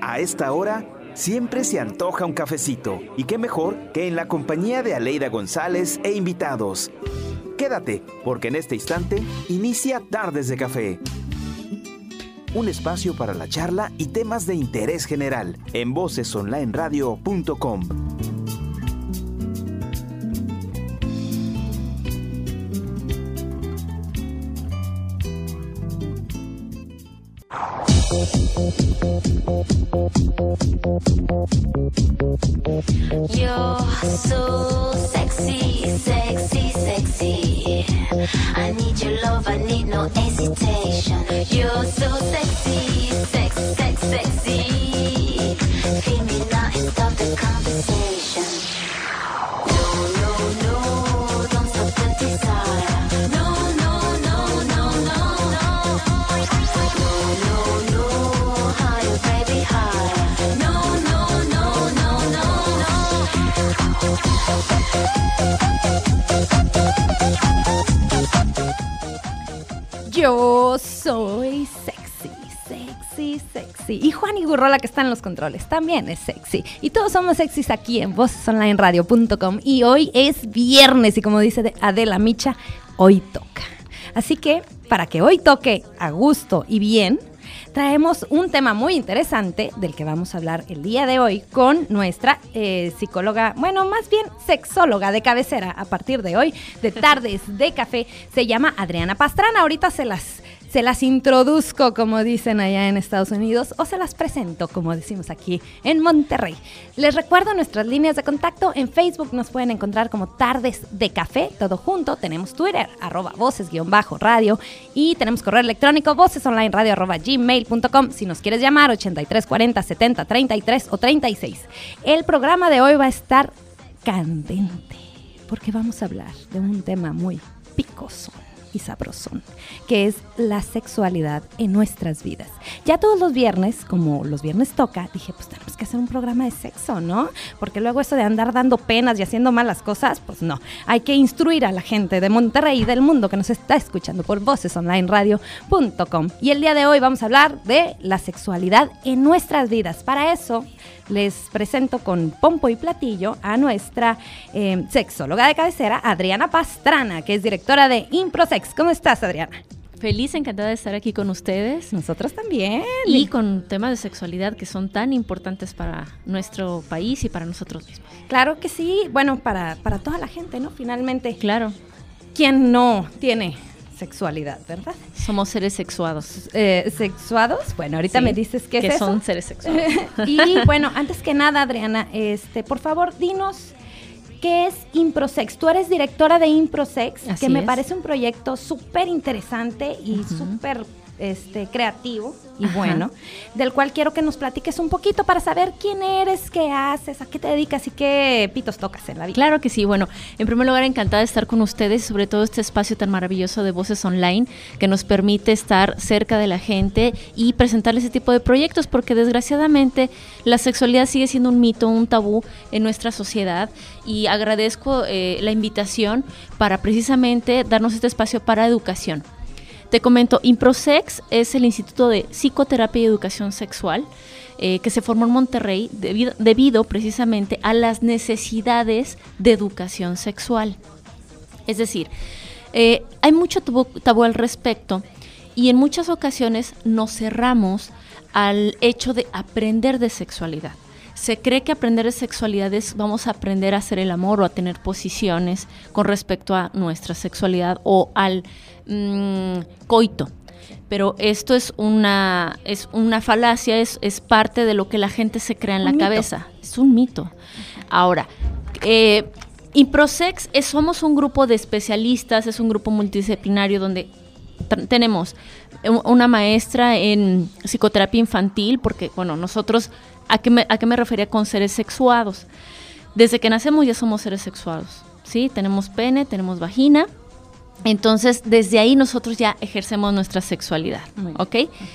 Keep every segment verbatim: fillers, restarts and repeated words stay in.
A esta hora, siempre se antoja un cafecito. Y qué mejor que en la compañía de Aleida González e invitados. Quédate, porque en este instante inicia Tardes de Café. Un espacio para la charla y temas de interés general en voces online radio punto com. You're so sexy, sexy, sexy. I need your love, I need no hesitation. You're so sexy, sex, sex, sexy. Feel me now and stop the conversation. No, no, no, don't stop the desire. No, no, no, no, no, no. No, no, no, higher, baby, higher. No, no, no, no, no, no. Yo soy sexy, sexy, sexy. Y Juan Igurrola, que está en los controles, también es sexy. Y todos somos sexys aquí en voces online radio punto com. Y hoy es viernes y como dice Adela Micha, hoy toca. Así que para que hoy toque a gusto y bien, traemos un tema muy interesante del que vamos a hablar el día de hoy con nuestra eh, psicóloga, bueno, más bien sexóloga de cabecera a partir de hoy, de Tardes de Café. Se llama Adriana Pastrana. Ahorita se las, se las introduzco, como dicen allá en Estados Unidos, o se las presento, como decimos aquí en Monterrey. Les recuerdo nuestras líneas de contacto. En Facebook nos pueden encontrar como Tardes de Café, todo junto. Tenemos Twitter, arroba voces guión bajo radio, y tenemos correo electrónico vocesonlineradio arroba gmail punto com. Si nos quieres llamar, ochenta y tres cuarenta setenta treinta y tres o treinta y seis. El programa de hoy va a estar candente, porque vamos a hablar de un tema muy picoso y sabrosón, que es la sexualidad en nuestras vidas. Ya todos los viernes, como los viernes toca, dije, pues tenemos que hacer un programa de sexo, ¿no? Porque luego eso de andar dando penas y haciendo malas cosas, pues no. Hay que instruir a la gente de Monterrey y del mundo que nos está escuchando por voces online radio punto com. Y el día de hoy vamos a hablar de la sexualidad en nuestras vidas. Para eso les presento con pompo y platillo a nuestra eh, sexóloga de cabecera, Adriana Pastrana, que es directora de Improsex. ¿Cómo estás, Adriana? Feliz, encantada de estar aquí con ustedes. Nosotros también. Y con temas de sexualidad que son tan importantes para nuestro país y para nosotros mismos. Claro que sí. Bueno, para, para toda la gente, ¿no? Finalmente. Claro. ¿Quién no tiene sexualidad, verdad? Somos seres sexuados. Eh, ¿Sexuados? Bueno, ahorita sí, me dices qué es que eso. son seres sexuados. Y bueno, antes que nada, Adriana, este, por favor, dinos qué es Improsex. Tú eres directora de Improsex, Así que me es. parece un proyecto súper interesante y uh-huh. súper este, creativo y Ajá. bueno, del cual quiero que nos platiques un poquito para saber quién eres, qué haces, a qué te dedicas y qué pitos tocas en la vida. Claro que sí. Bueno, en primer lugar, encantada de estar con ustedes, sobre todo este espacio tan maravilloso de Voces Online que nos permite estar cerca de la gente y presentarles ese tipo de proyectos, porque desgraciadamente la sexualidad sigue siendo un mito, un tabú en nuestra sociedad, y agradezco eh, la invitación para precisamente darnos este espacio para educación. Te comento, Improsex es el Instituto de Psicoterapia y Educación Sexual eh, que se formó en Monterrey debido, debido precisamente a las necesidades de educación sexual. Es decir, eh, hay mucho tabú, tabú al respecto, y en muchas ocasiones nos cerramos al hecho de aprender de sexualidad. Se cree que aprender de sexualidad es vamos a aprender a hacer el amor o a tener posiciones con respecto a nuestra sexualidad o al mmm, coito. Pero esto es una, es una falacia, es, es parte de lo que la gente se crea en la cabeza. Es un mito. Ahora, eh, Improsex es, somos un grupo de especialistas, es un grupo multidisciplinario donde t- tenemos una maestra en psicoterapia infantil, porque, bueno, nosotros... ¿A qué, me, ¿A qué me refería con seres sexuados? Desde que nacemos ya somos seres sexuados, ¿sí? Tenemos pene, tenemos vagina, entonces desde ahí nosotros ya ejercemos nuestra sexualidad, ¿ok?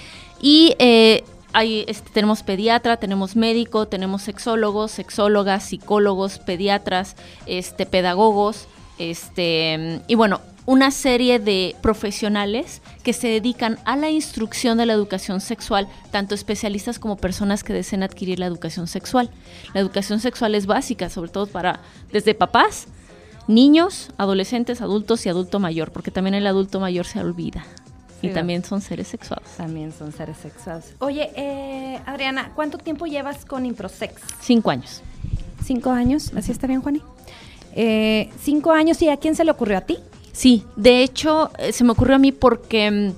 Y eh, hay, este, tenemos pediatra, tenemos médico, tenemos sexólogos, sexólogas, psicólogos, pediatras, este, pedagogos, este, y bueno, una serie de profesionales que se dedican a la instrucción de la educación sexual, tanto especialistas como personas que deseen adquirir la educación sexual. La educación sexual es básica, sobre todo para desde papás, niños, adolescentes, adultos y adulto mayor, porque también el adulto mayor se olvida. Sí, y también son seres sexuados. También son seres sexuados. Oye, eh, Adriana, ¿cuánto tiempo llevas con Improsex? Cinco años. Cinco años, ¿así está bien, Juani? Eh, cinco años, ¿y a quién se le ocurrió? ¿A ti? Sí, de hecho, eh, se me ocurrió a mí porque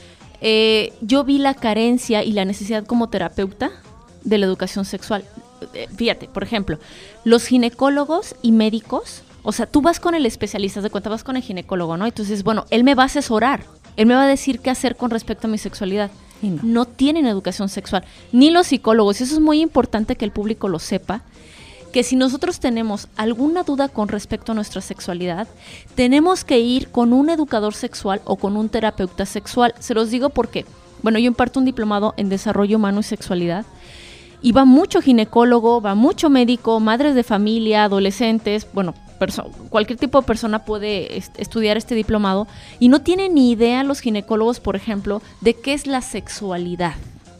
eh, yo vi la carencia y la necesidad como terapeuta de la educación sexual. Eh, fíjate, por ejemplo, los ginecólogos y médicos, o sea, tú vas con el especialista, de cuenta vas con el ginecólogo, ¿no? Entonces, bueno, él me va a asesorar, él me va a decir qué hacer con respecto a mi sexualidad. Y no. no tienen educación sexual, ni los psicólogos, y eso es muy importante que el público lo sepa, que si nosotros tenemos alguna duda con respecto a nuestra sexualidad, tenemos que ir con un educador sexual o con un terapeuta sexual. Se los digo porque, bueno, yo imparto un diplomado en desarrollo humano y sexualidad, y va mucho ginecólogo, va mucho médico, madres de familia, adolescentes, bueno, perso- cualquier tipo de persona puede est- estudiar este diplomado, y no tienen ni idea los ginecólogos, por ejemplo, de qué es la sexualidad.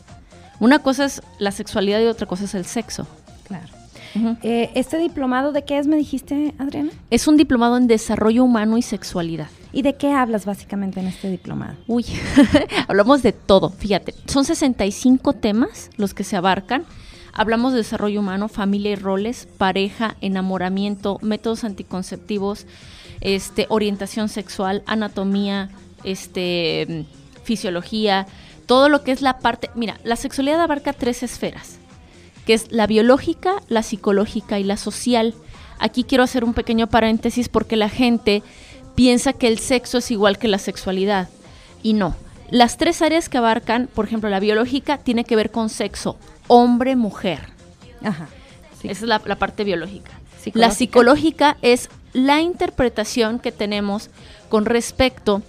Una cosa es la sexualidad y otra cosa es el sexo. Claro. Uh-huh. Eh, ¿Este diplomado de qué es, me dijiste, Adriana? Es un diplomado en desarrollo humano y sexualidad. ¿Y de qué hablas básicamente en este diplomado? Uy, hablamos de todo, fíjate. Son sesenta y cinco temas los que se abarcan. Hablamos de desarrollo humano, familia y roles, pareja, enamoramiento, métodos anticonceptivos, este, orientación sexual, anatomía, este, fisiología, todo lo que es la parte... Mira, la sexualidad abarca tres esferas, que es la biológica, la psicológica y la social. Aquí quiero hacer un pequeño paréntesis porque la gente piensa que el sexo es igual que la sexualidad, y no. Las tres áreas que abarcan, por ejemplo, la biológica tiene que ver con sexo, hombre-mujer. Ajá. Sí. Esa es la, la parte biológica. ¿Psicológica? La psicológica es la interpretación que tenemos con respecto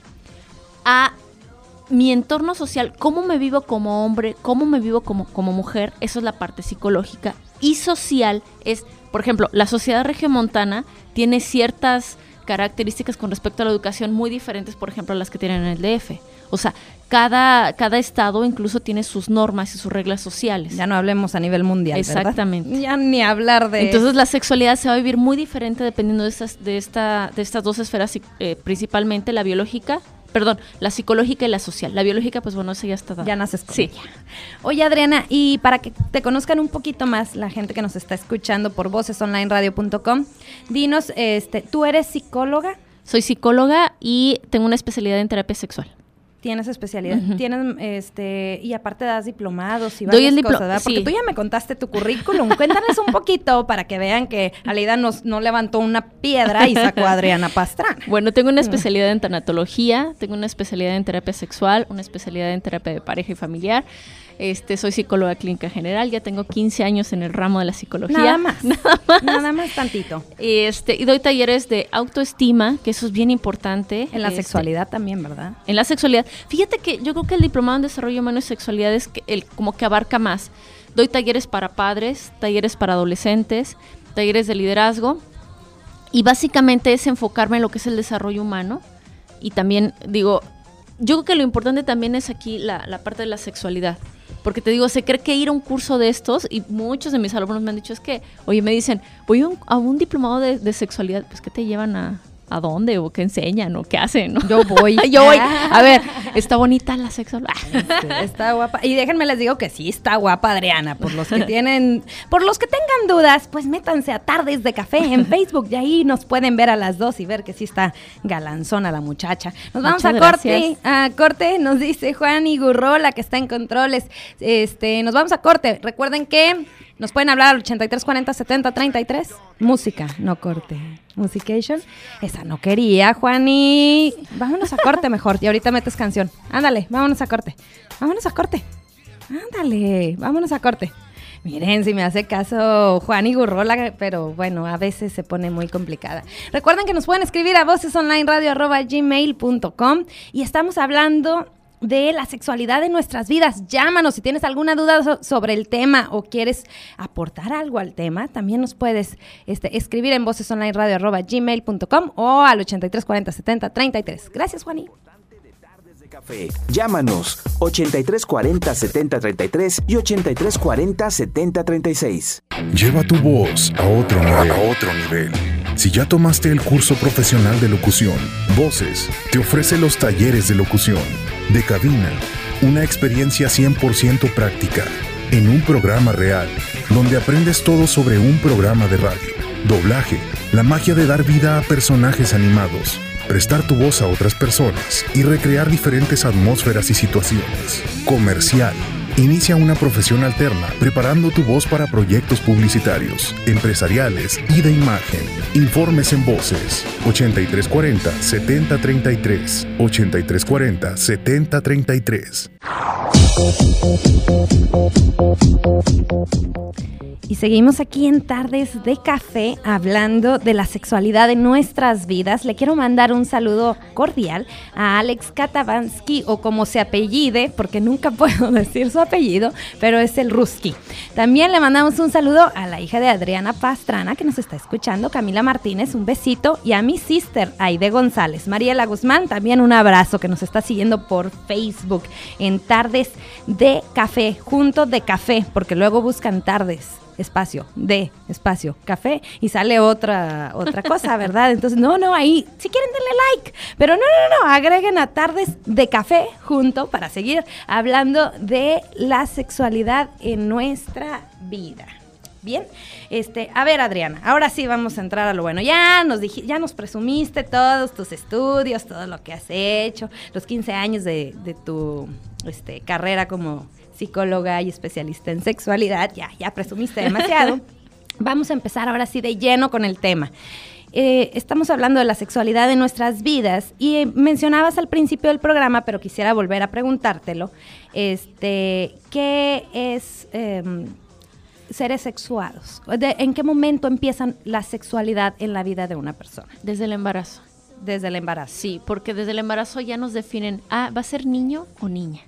a mi entorno social, cómo me vivo como hombre, cómo me vivo como, como mujer. Eso es la parte psicológica. Y social es, por ejemplo, la sociedad regiomontana tiene ciertas características con respecto a la educación muy diferentes, por ejemplo, a las que tienen en el D F. O sea, cada, cada estado incluso tiene sus normas y sus reglas sociales. Ya no hablemos a nivel mundial, exactamente. ¿verdad? Ya ni hablar de... Entonces la sexualidad se va a vivir muy diferente dependiendo de estas, de esta, de estas dos esferas, eh, principalmente la biológica, perdón, la psicológica y la social. La biológica, pues bueno, eso ya está dado. Ya naces con sí. ella. Oye, Adriana, y para que te conozcan un poquito más la gente que nos está escuchando por voces online radio punto com, dinos, este, ¿tú eres psicóloga? Soy psicóloga y tengo una especialidad en terapia sexual. Tienes especialidad, uh-huh. tienes, este, y aparte das diplomados y Doy varias el diplo- cosas, ¿verdad? Porque sí. tú ya me contaste tu currículum. Cuéntanos un poquito para que vean que Aleida nos, no levantó una piedra y sacó a Adriana Pastrana. Bueno, tengo una especialidad en tanatología, tengo una especialidad en terapia sexual, una especialidad en terapia de pareja y familiar. Este, soy psicóloga clínica general, ya tengo quince años en el ramo de la psicología. Nada más. Nada más. Nada más tantito. Este, y doy talleres de autoestima, que eso es bien importante. En la este, sexualidad también, ¿verdad? En la sexualidad. Fíjate que yo creo que el diplomado en desarrollo humano y sexualidad es que el, como que abarca más. Doy talleres para padres, talleres para adolescentes, talleres de liderazgo, y básicamente es enfocarme en lo que es el desarrollo humano. Y también digo, yo creo que lo importante también es aquí la, la parte de la sexualidad. Porque te digo, se cree que ir a un curso de estos, y muchos de mis alumnos me han dicho, es que, oye, me dicen, voy a un, a un diplomado de, de sexualidad, pues ¿qué te llevan a, a dónde? ¿O qué enseñan? ¿O qué hacen? ¿No? Yo voy. Yo voy. A ver, está bonita la sexualidad. Este, está guapa. Y déjenme les digo que sí está guapa Adriana. Por los que tienen, por los que tengan dudas, pues métanse a Tardes de Café en Facebook y ahí nos pueden ver a las dos y ver que sí está galanzona la muchacha. Nos vamos Muchas a gracias. corte. A corte, nos dice Juan Igurrola, que está en controles. Este, nos vamos a corte. Recuerden que nos pueden hablar al ochenta y tres cuarenta setenta treinta y tres. Música, no corte. Musication. Esa no quería, Juani. Vámonos a corte mejor. Y ahorita metes canción. Ándale, vámonos a corte. Vámonos a corte. Ándale, vámonos a corte. Miren, si me hace caso Juan Igurrola, pero bueno, a veces se pone muy complicada. Recuerden que nos pueden escribir a vocesonlineradio arroba gmail punto com y estamos hablando de la sexualidad en nuestras vidas. Llámanos si tienes alguna duda so- sobre el tema o quieres aportar algo al tema. También nos puedes este, escribir en vocesonlineradio arroba gmail punto com o al ochenta y tres cuarenta setenta treinta y tres. Gracias, Juani. Café. Llámanos ochenta y tres cuarenta setenta treinta y tres y ochenta y tres cuarenta setenta treinta y seis. Lleva tu voz a otro nivel. A otro nivel. Si ya tomaste el curso profesional de locución, Voces te ofrece los talleres de locución, de cabina, una experiencia cien por ciento práctica, en un programa real, donde aprendes todo sobre un programa de radio, doblaje, la magia de dar vida a personajes animados, prestar tu voz a otras personas y recrear diferentes atmósferas y situaciones. Comercial. Inicia una profesión alterna preparando tu voz para proyectos publicitarios, empresariales y de imagen. Informes en Voces ochenta y tres cuarenta setenta treinta y tres, ochenta y tres cuarenta setenta treinta y tres. Y seguimos aquí en Tardes de Café hablando de la sexualidad de nuestras vidas. Le quiero mandar un saludo cordial a Alex Katavansky, o como se apellide, porque nunca puedo decir su apellido, pero es el Ruski. También le mandamos un saludo a la hija de Adriana Pastrana, que nos está escuchando, Camila Martínez, un besito, y a mi sister, Aide González. Mariela Guzmán, también un abrazo, que nos está siguiendo por Facebook en Tardes de Café, junto de café, porque luego buscan Tardes espacio, de, espacio, café, y sale otra otra cosa, ¿verdad? Entonces, no, no, ahí, si quieren denle like, pero no, no, no, agreguen a Tardes de Café junto para seguir hablando de la sexualidad en nuestra vida. Bien, este, a ver, Adriana, ahora sí vamos a entrar a lo bueno. Ya nos dij- ya nos presumiste todos tus estudios, todo lo que has hecho, los quince años de, de tu este, carrera como psicóloga y especialista en sexualidad. Ya, ya presumiste demasiado. Vamos a empezar ahora sí de lleno con el tema. Eh, estamos hablando de la sexualidad de nuestras vidas y eh, mencionabas al principio del programa, pero quisiera volver a preguntártelo, este, ¿qué es eh, seres sexuados? De, ¿En qué momento empieza la sexualidad en la vida de una persona? Desde el embarazo. Desde el embarazo. Sí, porque desde el embarazo ya nos definen, ah, ¿va a ser niño o niña?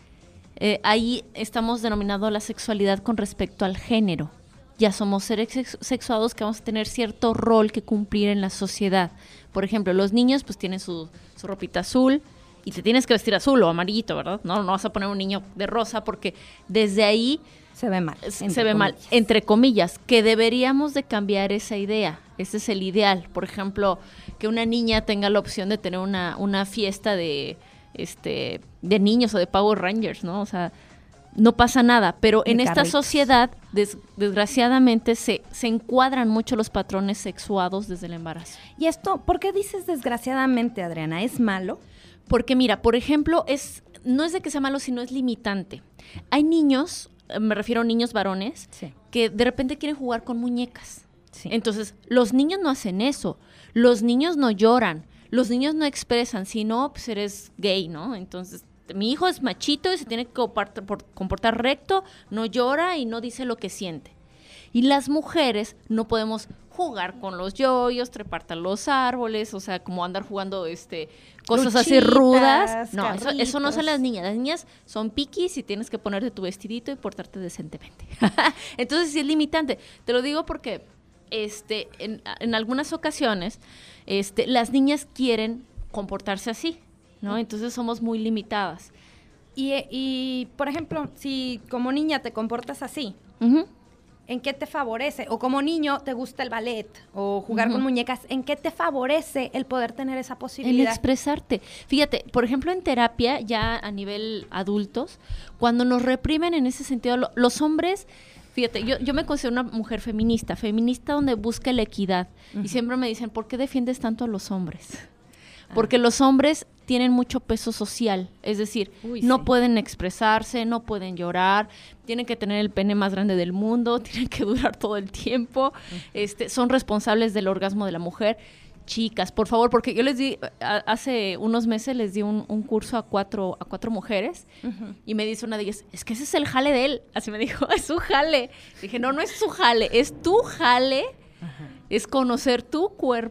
Eh, ahí estamos denominando la sexualidad con respecto al género. Ya somos seres sex- sexuados que vamos a tener cierto rol que cumplir en la sociedad. Por ejemplo, los niños pues tienen su, su ropita azul y te tienes que vestir azul o amarillito, ¿verdad? No, no vas a poner un niño de rosa porque desde ahí se ve mal. Se ve mal, entre comillas, que deberíamos de cambiar esa idea. Ese es el ideal. Por ejemplo, que una niña tenga la opción de tener una, una fiesta de... este de niños o de Power Rangers, ¿no? O sea, no pasa nada, pero en esta sociedad, des, desgraciadamente, se, se encuadran mucho los patrones sexuados desde el embarazo. ¿Y esto, por qué dices desgraciadamente, Adriana? ¿Es malo? Porque mira, por ejemplo, es no es de que sea malo, sino es limitante. Hay niños, me refiero a niños varones, sí, que de repente quieren jugar con muñecas. Sí. Entonces, los niños no hacen eso, los niños no lloran, los niños no expresan, si no, pues eres gay, ¿no? Entonces, mi hijo es machito y se tiene que comportar, comportar recto, no llora y no dice lo que siente. Y las mujeres no podemos jugar con los yoyos, trepar a los árboles, o sea, como andar jugando este cosas Luchitas, así rudas. No, eso, eso no son las niñas. Las niñas son piquis y tienes que ponerte tu vestidito y portarte decentemente. Entonces, sí es limitante. Te lo digo porque este, en, en algunas ocasiones este, las niñas quieren comportarse así, ¿no? Entonces somos muy limitadas. Y, y, por ejemplo, si como niña te comportas así, uh-huh. ¿en qué te favorece? O como niño te gusta el ballet o jugar uh-huh. con muñecas, ¿en qué te favorece el poder tener esa posibilidad? El expresarte. Fíjate, por ejemplo, en terapia, ya a nivel adultos, cuando nos reprimen en ese sentido, lo, los hombres... Fíjate, yo, yo me considero una mujer feminista, feminista donde busca la equidad. Uh-huh. Y siempre me dicen, ¿por qué defiendes tanto a los hombres? Porque los hombres tienen mucho peso social, es decir, Uy, no sí. pueden expresarse, no pueden llorar, tienen que tener el pene más grande del mundo, tienen que durar todo el tiempo, uh-huh. este, son responsables del orgasmo de la mujer. Chicas, por favor, porque yo les di, a, hace unos meses les di un, un curso a cuatro, a cuatro mujeres uh-huh. y me dice una de ellas, es que ese es el jale de él, así me dijo, es su jale. Dije, no, no es su jale, es tu jale, uh-huh. es conocer tu cuerpo,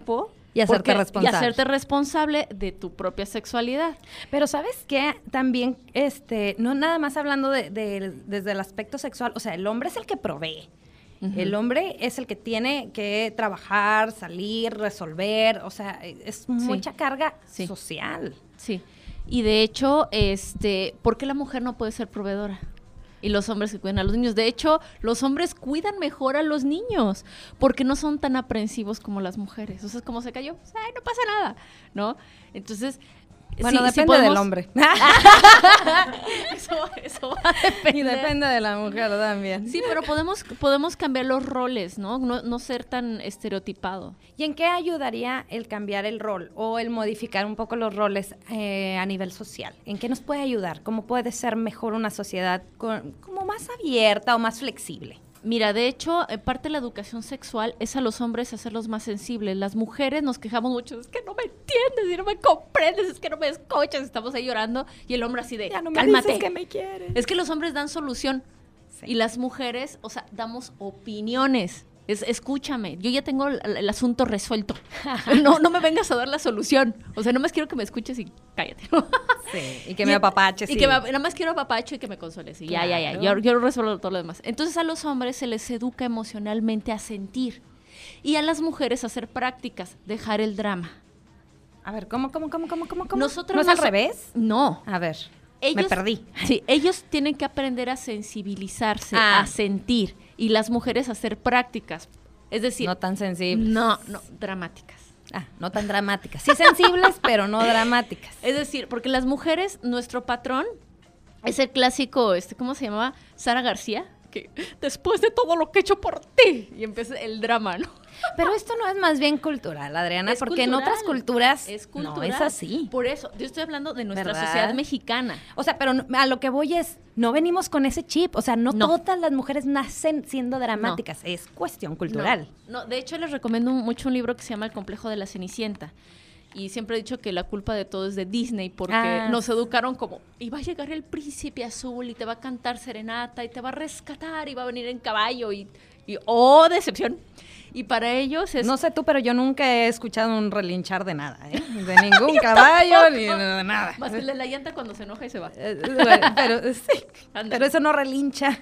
Y hacerte Porque- responsable. Y hacerte responsable de tu propia sexualidad. Pero ¿sabes qué? También, este, no nada más hablando de, de- desde el aspecto sexual, o sea, el hombre es el que provee. Ujú. El hombre es el que tiene que trabajar, salir, resolver, o sea, es mucha carga Sí. social. Sí. Y de hecho, este, ¿por qué la mujer no puede ser proveedora? Y los hombres que cuidan a los niños. De hecho, los hombres cuidan mejor a los niños porque no son tan aprensivos como las mujeres. O sea, es como se cayó, pues, ay, no pasa nada, ¿no? Entonces, Bueno, sí, sí depende del podemos- hombre. eso, eso va a depender. Y depende de la mujer también. Sí, pero podemos, podemos cambiar los roles, ¿no? No, no ser tan estereotipado. ¿Y en qué ayudaría el cambiar el rol o el modificar un poco los roles eh, a nivel social? ¿En qué nos puede ayudar? ¿Cómo puede ser mejor una sociedad con- como más abierta o más flexible? Mira, de hecho, eh, parte de la educación sexual es a los hombres hacerlos más sensibles. Las mujeres nos quejamos mucho, es que no me entiendes y no me comprendes, es que no me escuchas, estamos ahí llorando y el hombre así de, Ya no me cálmate. dices que me quieres. Es que los hombres dan solución Sí. y las mujeres, o sea, damos opiniones. Es, escúchame, yo ya tengo el, el asunto resuelto. No, no me vengas a dar la solución. O sea, no más quiero que me escuches y cállate. Sí, y que me apapaches. Y que me, nada más quiero apapacho y que me consoles. Y ya, ya, ya. Yo, Claro. yo resuelvo todo lo demás. Entonces a los hombres se les educa emocionalmente a sentir. Y a las mujeres a hacer prácticas, dejar el drama. A ver, ¿cómo, cómo, cómo, cómo, cómo? cómo? Nosotros ¿No es al nos- revés? No. A ver, Ellos, me perdí. Sí, ellos tienen que aprender a sensibilizarse, Ah. a sentir. Y las mujeres a hacer prácticas. Es decir, No tan sensibles. no, no, dramáticas. Ah, no tan dramáticas. Sí sensibles, pero no dramáticas. Es decir, porque las mujeres, nuestro patrón es el clásico, este, ¿cómo se llamaba? Sara García, que después de todo lo que he hecho por ti, y empieza el drama, ¿no? Pero esto no es más bien cultural, Adriana, Es porque en cultural. otras culturas Es no cultural. es así. Por eso, yo estoy hablando de nuestra ¿Verdad? sociedad mexicana. O sea, pero no- a lo que voy es, no venimos con ese chip. O sea, no, No. todas las mujeres nacen siendo dramáticas. Es cuestión cultural. No, no, de hecho les recomiendo un- mucho un libro que se llama El complejo de la Cenicienta. Y siempre he dicho que la culpa de todo es de Disney porque Ah, nos sí. educaron como, y va a llegar el príncipe azul y te va a cantar serenata y te va a rescatar y va a venir en caballo y, y ¡oh, decepción! Y para ellos es... No sé tú, pero yo nunca he escuchado un relinchar de nada, ¿eh? De ningún caballo ni de nada. Más que el de la llanta cuando se enoja y se va. Eh, bueno, pero sí, Ándale. pero eso no relincha.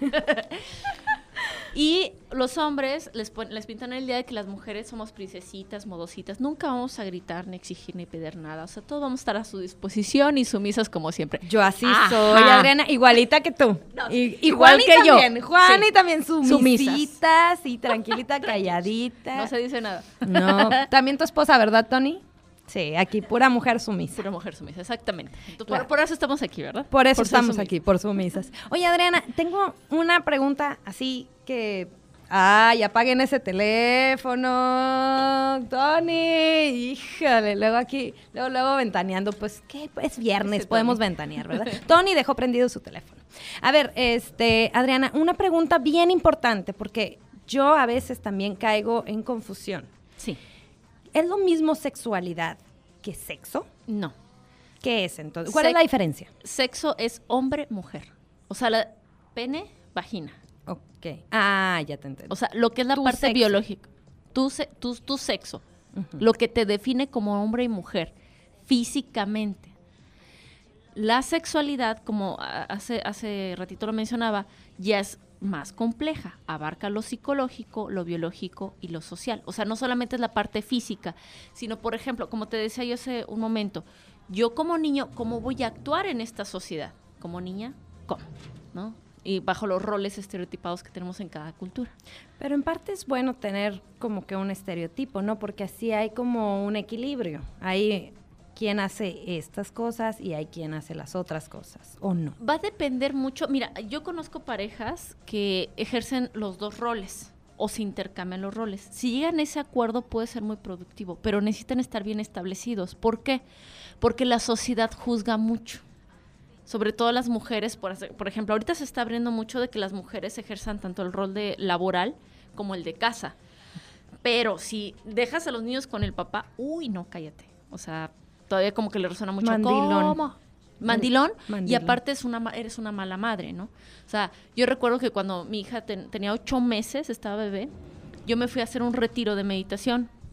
Y los hombres les, pon- les pintan el día de que las mujeres somos princesitas, modositas. Nunca vamos a gritar, ni exigir, ni pedir nada. O sea, todos vamos a estar a su disposición y sumisas como siempre. Yo así Ajá. soy, Adriana, igualita que tú. No, Y- igual Juani que yo. también, Juani Sí. también Sumisas. sumisita, sí, tranquilita, calladita. No se dice nada. No, también tu esposa, ¿verdad, Tony? Sí, aquí pura mujer sumisa. Pura mujer sumisa, exactamente. Entonces, Claro. por, por eso estamos aquí, ¿verdad? Por eso ser estamos sumisas. aquí, por sumisas. Oye, Adriana, tengo una pregunta así que... Ay, apaguen ese teléfono, Tony. Híjole, luego aquí, luego, luego ventaneando. Pues, ¿qué? Es viernes, Ese podemos Tony. ventanear, ¿verdad? Tony dejó prendido su teléfono. A ver, este, Adriana, una pregunta bien importante, porque yo a veces también caigo en confusión. Sí. ¿Es lo mismo sexualidad que sexo? No. ¿Qué es entonces? ¿Cuál Sex- es la diferencia? Sexo es hombre-mujer. O sea, la pene, vagina. Ok. Ah, ya te entendí. O sea, lo que es la Tu parte sexo. biológica. Tu, se- tu, tu sexo. Lo que te define como hombre y mujer. Físicamente. La sexualidad, como a- hace, hace ratito lo mencionaba, ya es más compleja. Abarca lo psicológico, lo biológico y lo social. O sea, no solamente es la parte física, sino, por ejemplo, como te decía yo hace un momento, yo como niño, ¿cómo voy a actuar en esta sociedad? Como niña, ¿cómo? ¿No? Y bajo los roles estereotipados que tenemos en cada cultura. Pero en parte es bueno tener como que un estereotipo, ¿no? Porque así hay como un equilibrio. Hay quien hace estas cosas y hay quien hace las otras cosas, ¿o no? Va a depender mucho. Mira, yo conozco parejas que ejercen los dos roles o se intercambian los roles. Si llegan a ese acuerdo puede ser muy productivo, pero necesitan estar bien establecidos. ¿Por qué? Porque la sociedad juzga mucho. Sobre todo las mujeres, por, hacer- por ejemplo, ahorita se está abriendo mucho de que las mujeres ejerzan tanto el rol de laboral como el de casa. Pero si dejas a los niños con el papá, uy, no, cállate. O sea, todavía como que le resuena mucho. Mandilón. ¿Cómo? Mandilón, y Mandilón. aparte es una, ma- eres una mala madre, ¿no? O sea, yo recuerdo que cuando mi hija ten- tenía ocho meses, estaba bebé, yo me fui a hacer un retiro de meditación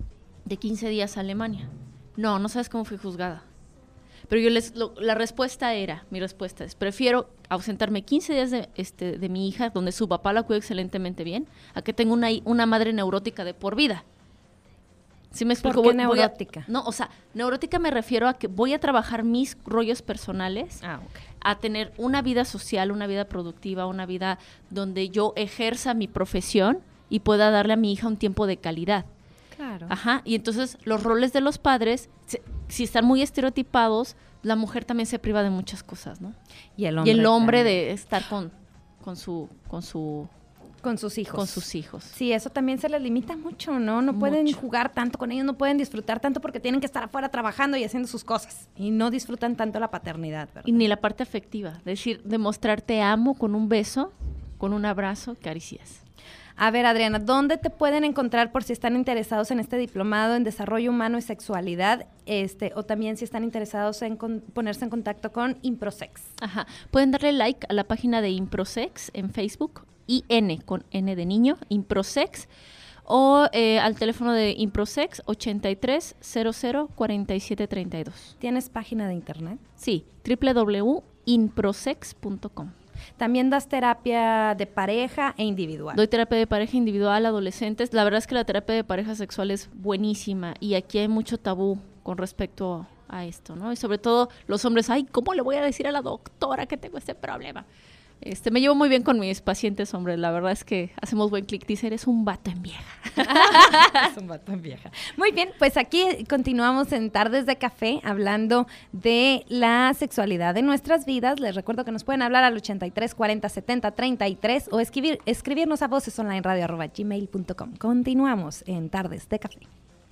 de quince días a Alemania. No, no sabes cómo fui juzgada. Pero yo les, lo, la respuesta era, mi respuesta es, prefiero ausentarme quince días de, este, de mi hija, donde su papá la cuida excelentemente bien, a que tenga una, una madre neurótica de por vida. ¿Sí me explico? ¿Por qué Voy- voy a- neurótica? no, o sea, neurótica me refiero a que voy a trabajar mis rollos personales, Ah, ok. a tener una vida social, una vida productiva, una vida donde yo ejerza mi profesión y pueda darle a mi hija un tiempo de calidad. Claro. Ajá, y entonces los roles de los padres, se- si están muy estereotipados, la mujer también se priva de muchas cosas, ¿no? Y el Y hombre, el hombre también. de estar con, con su, con su, Con sus hijos. con sus hijos. Sí, eso también se les limita mucho, ¿no? No pueden Mucho. jugar tanto con ellos, no pueden disfrutar tanto porque tienen que estar afuera trabajando y haciendo sus cosas. Y no disfrutan tanto la paternidad, ¿verdad? Y ni la parte afectiva, decir, demostrar te amo con un beso, con un abrazo, caricias. A ver, Adriana, ¿dónde te pueden encontrar por si están interesados en este diplomado en desarrollo humano y sexualidad? Este, o también si están interesados en con- ponerse en contacto con Improsex. Ajá. Pueden darle like a la página de Improsex en Facebook, I N con N de niño, Improsex, o eh, al teléfono de Improsex ochenta y tres cero cero cuarenta y siete treinta y dos. ¿Tienes página de internet? Sí, doble u doble u doble u punto improsex punto com. También das terapia de pareja e individual. Doy terapia de pareja individual a adolescentes. La verdad es que la terapia de pareja sexual es buenísima y aquí hay mucho tabú con respecto a esto, ¿no? Y sobre todo los hombres, ay, ¿cómo le voy a decir a la doctora que tengo este problema? Este, me llevo muy bien con mis pacientes, hombres. La verdad es que hacemos buen clic. Dice, eres un vato en vieja. Es un vato en vieja. Muy bien, pues aquí continuamos en Tardes de Café hablando de la sexualidad de nuestras vidas. Les recuerdo que nos pueden hablar al ochenta y tres cuarenta setenta treinta y tres o escribir, escribirnos a vocesonlineradio arroba gmail punto com. Continuamos en Tardes de Café.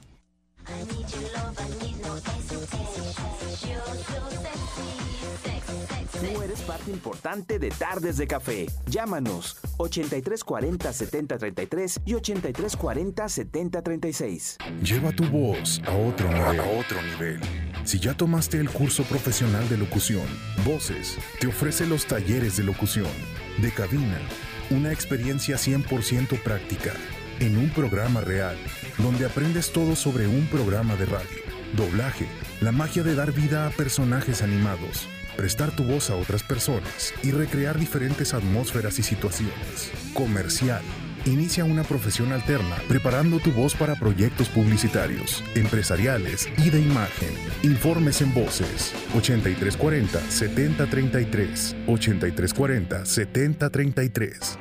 Tú eres parte importante de Tardes de Café. Llámanos ochenta y tres cuarenta setenta treinta y tres y ochenta y tres cuarenta setenta treinta y seis. Lleva tu voz a otro nivel. A otro nivel. Si ya tomaste el curso profesional de locución, Voces te ofrece los talleres de locución, de cabina, una experiencia cien por ciento práctica, en un programa real, donde aprendes todo sobre un programa de radio, doblaje, la magia de dar vida a personajes animados, prestar tu voz a otras personas y recrear diferentes atmósferas y situaciones. Comercial. Inicia una profesión alterna preparando tu voz para proyectos publicitarios, empresariales y de imagen. Informes en Voces ochenta y tres cuarenta setenta treinta y tres, ochenta y tres cuarenta setenta treinta y tres.